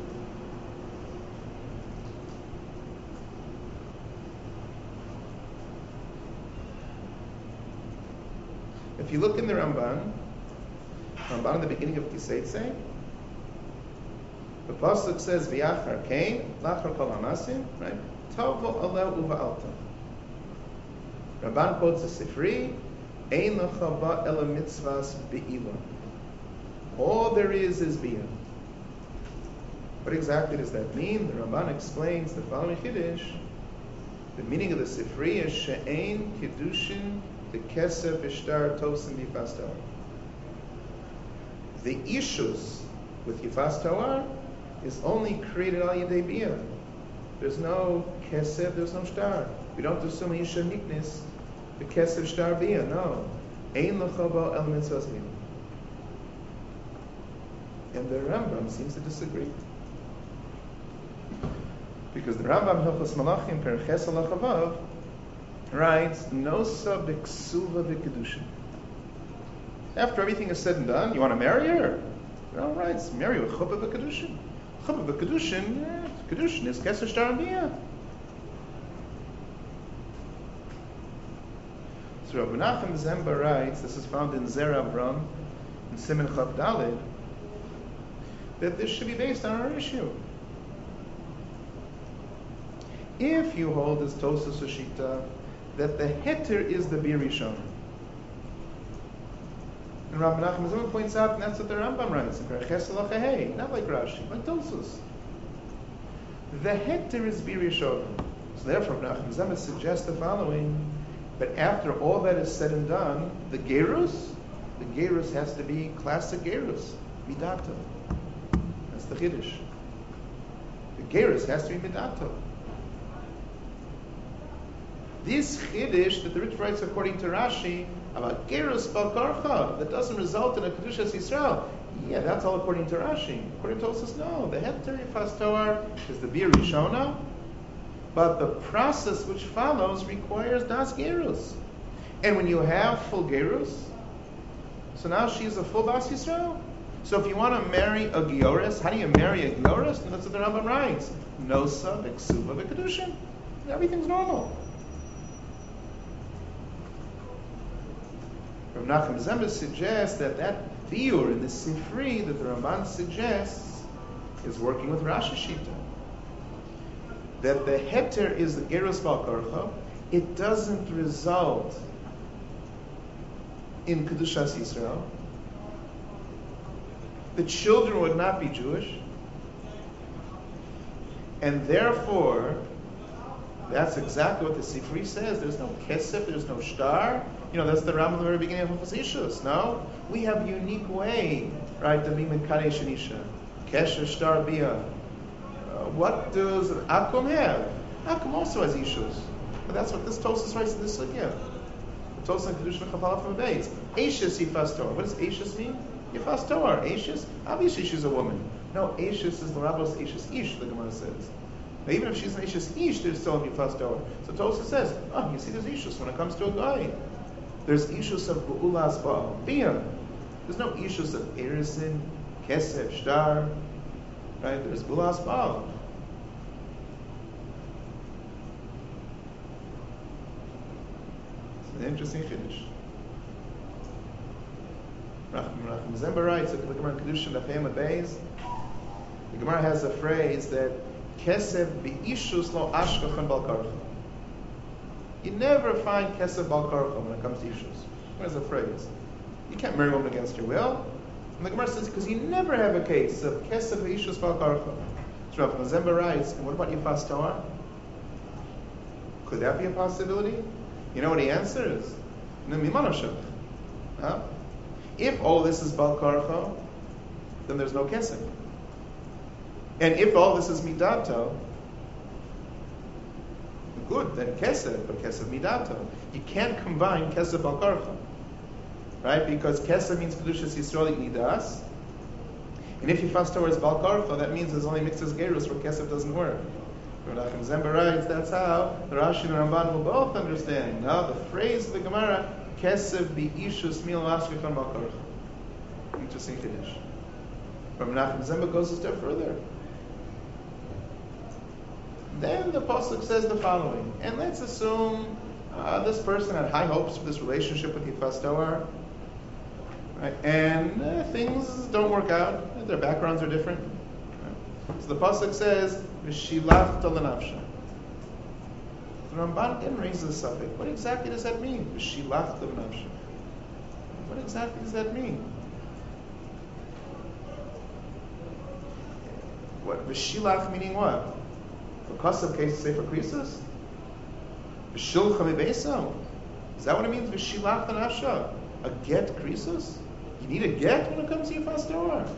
If you look in the Ramban, Ramban in the beginning of Kiseitse, the pasuk says v'yachar kain lachar kol hamasim, right? Tavo aleh uva'alta. Ramban quotes the Sifri, ein lecha ba ela mitzvahs be'ila. All there is is bia. What exactly does that mean? The Ramban explains the following chiddush. The meaning of the Sifri is she'ein kiddushin the kesef ishtar tosim yifas toar. The issues with yifas toar is only created al yedei bia. There's no kesef, there's no shtar. We don't assume isha niknis the kesef shtar bia. No, ein lechaba el mitzvahs bia. And the Rambam seems to disagree. Because the Rambam Hilchos Malachim Perches Alachavav writes, no sub eksuva v'kedushin. After everything is said and done, you want to marry her? All right, marry with chuppah v'kedushin. Chuppah v'kedushin, eh, kedushin is keser shtar bia. So Rabbi Nachum Zemba writes, this is found in Zer Avram, in Siman Chav Daled, that this should be based on our issue. If you hold as Tosas Shita that the heter is the Bir Rishon, and Rabbi Nachum Zimmer points out, and that's what the Rambam writes, not like Rashi, like Tosas. The heter is Bir Rishon. So therefore, Rabbi Nachum Zimmer suggests the following: but after all that is said and done, the gerus, the gerus has to be classic gerus, midato. That's the chiddush. The gerus has to be midato. This chiddush that the Ritva writes according to Rashi about gerus bal karcha that doesn't result in a kedushas Yisrael. Yeah, that's all according to Rashi. According to Tosas, no. The heter yifas toar is the bir rishona, but the process which follows requires das gerus. And when you have full gerus, so now she is a full bas Yisrael. So if you want to marry a giores, how do you marry a giores? And that's what the Rambam writes: nosa v'ksuva v'kedushin. Everything's normal. Rav Nachum Zemba suggests that that biur in the Sifri that the Ramban suggests is working with Rashi Shita. That the heter is the gerus bal karcha, it doesn't result in kedushas Yisrael. The children would not be Jewish, and therefore, that's exactly what the Sifri says. There's no kesef, there's no shtar. You know, that's the Rambam at the very beginning of Hafazishus. No? We have a unique way, right, to be Mekadesh and Isha. Kesher, shtar, bia. Uh, what does Akum have? Akum also has issues. But that's what this Tosas writes in this sugya. Tosan Kedushin Chapalaf from Beis. Ashes Yifas Torah. What does Ashes mean? Yifas Torah. Ashes? Obviously she's a woman. No, Ashes is L'Rabos Ashes Ish, the Gemara says. Now, even if she's an Ashes Ish, there's still a Yifas Torah. So Tosa says, oh, you see there's Ishus when it comes to a guy. There's Ishus of Bu'ulas Ba'al Biyah. There's no Ishus of Erisin, Kesef, Shtar. Right? There's Bu'ulas Ba'al. It's an interesting Chiddush. Racham Zemba writes, look at the Gemara Kedushin Dafayim Beis. The Gemara has a phrase that Kesef B'ishus lo ashkachan bal karcha. You never find Kesef bal karcha when it comes to Ishus. Where's the phrase? You can't marry a woman against your will. And the Gemara says, because you never have a case of Kesef B'ishus bal karcha. So Racham Zemba writes, and what about Yifas Torah? Could that be a possibility? You know what he answers? Huh? If all this is bal karcha, then there's no kesef. And if all this is midato, good, then kesef, but kesef midato. You can't combine kesef bal karcha, right? Because kesef means kedushas Yisrael midas, and if Yifas Torah is bal karcha, that means there's only mixes gerus where kesef doesn't work. Racham Zemba writes, that's how the Rashi and the Ramban will both understand. Now, the phrase of the Gemara, Kesef B'ishus mil ashkechan bal karcha. Interesting Kiddush. But Racham Zemba goes a step further. Then the Pasuk says the following, and let's assume uh, this person had high hopes for this relationship with Yifas Torah, right? And uh, things don't work out, their backgrounds are different. So the pasuk says, "V'shilachta l'nafsha." The Ramban then raises a suffix. What exactly does that mean? V'shilachta l'nafsha. What exactly does that mean? What v'shilach meaning what? For kasav case, say for krisus. V'shilcha mibeso. Is that what it means? V'shilachta l'nafsha. A get krisus? You need a get when it comes to Yifas Torah.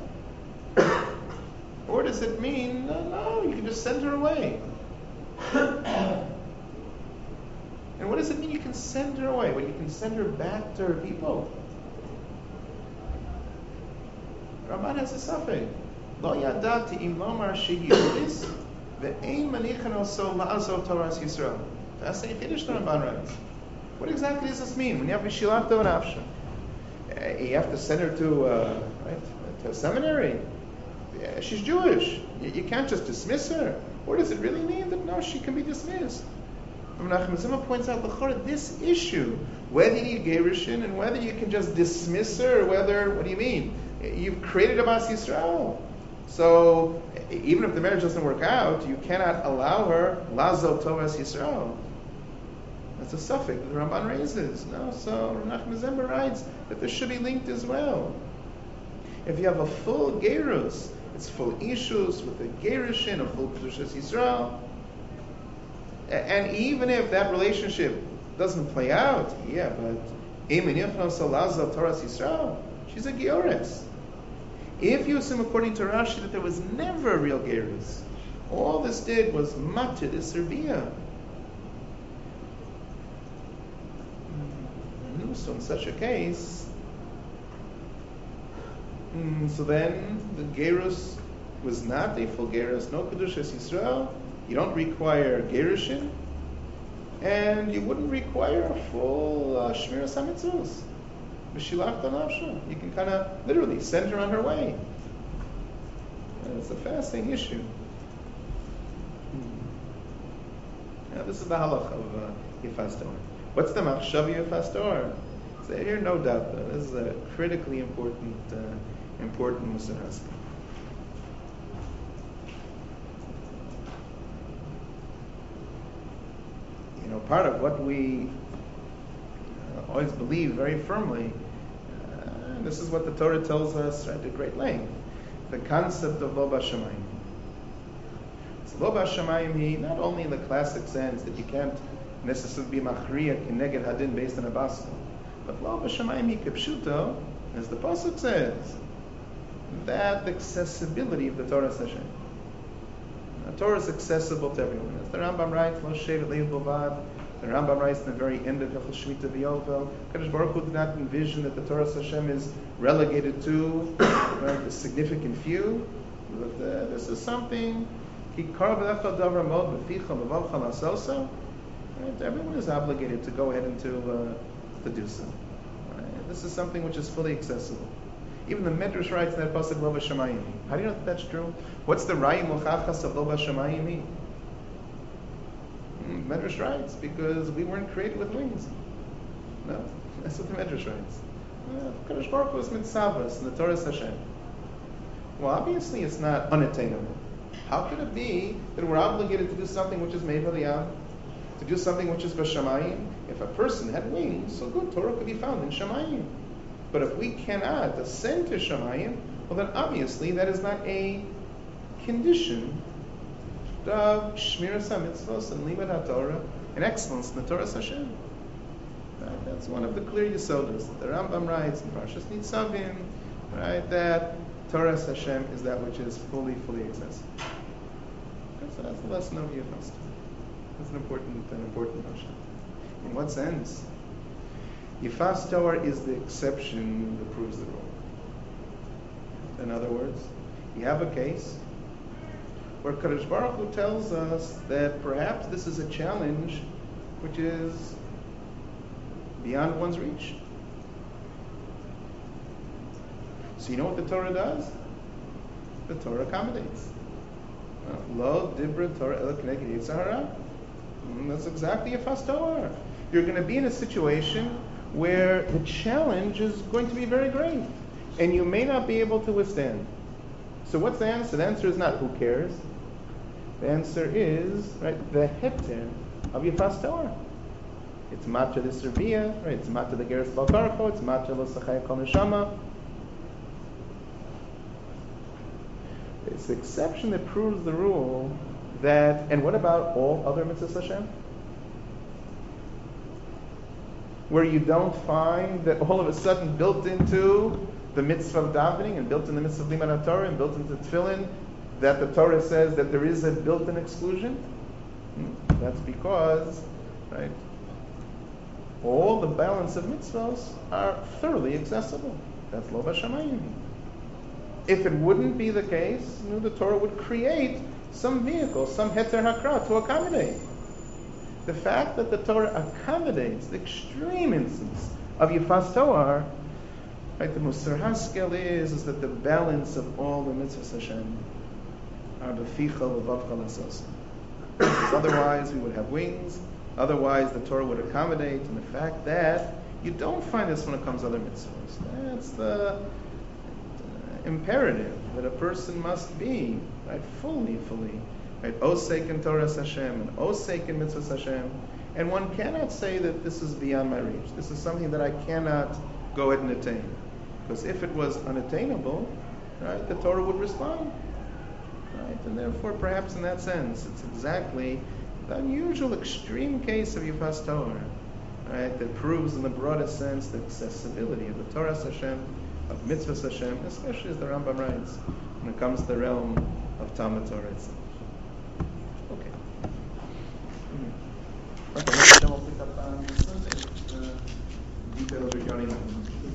Or does it mean, no, no, you can just send her away? And what does it mean you can send her away? Well, you can send her back to her people. Ramban has a suffix. Lo yadati im lomar sheyidis ve'ein manichan also la'azov Torah Yisrael. That's how you finish the Ramban writes. What exactly does this mean? When you have V'shilachta l'nafsha, you have to send her to, uh, right, to a seminary. Yeah, she's Jewish. You, you can't just dismiss her. Or does it really mean that no, she can be dismissed? Menachem Zimah points out the this issue, whether you need gerushin and whether you can just dismiss her, or whether, what do you mean? You've created a Bas Yisrael. So even if the marriage doesn't work out, you cannot allow her Lazo Tovas Yisrael. That's a suffix that the Ramban raises. No, so Menachem Zimah writes that this should be linked as well. If you have a full gerus, it's full ishus with a gerushin, a full kedushas Yisrael. And even if that relationship doesn't play out, yeah, but she's a geores. If you assume according to Rashi that there was never a real gerus, all this did was matid is serbia. So in such a case, Mm, so then the gerus was not a full gerus, no kedushas Yisrael. You don't require gerushin, and you wouldn't require a full uh, shmiras hamitzvos. V'shilachta l'nafsha. You can kind of literally send her on her way. And it's a fascinating issue. Now this is the halach of uh, Yifas Torah. What's the machshav of Yifas Torah? So here, no doubt, though, this is a critically important. Uh, important Musar Haskel. You know, part of what we uh, always believe very firmly, uh, and this is what the Torah tells us right, at great length, the concept of Lo B'Shamayim. So Lo B'Shamayim, he not only in the classic sense that you can't necessarily be machriya kineged hadin based on a baskal, but Lo B'Shamayim hi kipshuto, as the pasuk says, that accessibility of the Torah Hashem. The Torah is accessible to everyone. As the Rambam writes, Lo shevet leiv bovad, The Rambam writes in the very end of Hilchos Shmita V'Yovel, Kadosh Baruch Hu did not envision that the Torah Hashem is relegated to right, the significant few. But uh, this is something. Right, everyone is obligated to go ahead and to uh, to do so. Right? This is something which is fully accessible. Even the Medrash writes in that pasuk Lo B'Shamayim. How do you know that that's true? What's the Ra'im L'chachas of Lo B'Shamayim mean? Medrash writes because we weren't created with wings. No, that's what the Medrash writes. Kadosh Baruch Hu is mitzavos in the Torah Hashem. Well, obviously it's not unattainable. How could it be that we're obligated to do something which is made by the Yam? To do something which is b'shamayim? If a person had wings, so good, Torah could be found in shamayim. But if we cannot ascend to shamayim, well then obviously that is not a condition of shmiras hamitzvos and limud haTorah and excellence in the Torah Hashem. Right? That's one of the clear yisodos that the Rambam writes in Parshas Nitzavim, right? That Torah Hashem is that which is fully, fully accessible. Okay, so that's the lesson of Yevast. That's an important, an important notion. In what sense? Yifas Torah is the exception that proves the rule. In other words, you have a case where Kadosh Baruch Hu tells us that perhaps this is a challenge which is beyond one's reach. So you know what the Torah does? The Torah accommodates. Lo dibra Torah el k'neged yitzhara. That's exactly a Yifas Torah. You're going to be in a situation where the challenge is going to be very great, and you may not be able to withstand. So what's the answer? The answer is not who cares. The answer is right the heter of Yifas Torah. It's matra the servia, right? It's matra the geras balkarcho. It's matra lo sachai kol neshama. It's the exception that proves the rule that. And what about all other mitzvahs Hashem? Where you don't find that all of a sudden built into the mitzvah of davening and built in the mitzvah of limud Torah and built into tefillin, that the Torah says that there is a built-in exclusion? Hmm. That's because, right, all the balance of mitzvahs are thoroughly accessible. That's lo b'shamayim. If it wouldn't be the case, you know, the Torah would create some vehicle, some heter hakra to accommodate. The fact that the Torah accommodates the extreme instance of Yifas Torah, right, the Musar Haskel is, is that the balance of all the mitzvahs Hashem are beficha levavcha lasos. Because otherwise we would have wings, otherwise the Torah would accommodate, and the fact that you don't find this when it comes to other mitzvahs. That's the uh, imperative that a person must be, right, fully, fully, right, osek in Torah Hashem and osek in mitzvahs Hashem, and one cannot say that this is beyond my reach. This is something that I cannot go ahead and attain, because if it was unattainable, right, the Torah would respond, right, and therefore, perhaps in that sense, it's exactly the unusual extreme case of Yifas Torah, right, that proves in the broadest sense the accessibility of the Torah Hashem, of mitzvahs Hashem, especially as the Rambam writes, when it comes to the realm of Talmud Torah itself. Okay. Mm-hmm. Okay, we'll pick up on Sunday, uh, details regarding that.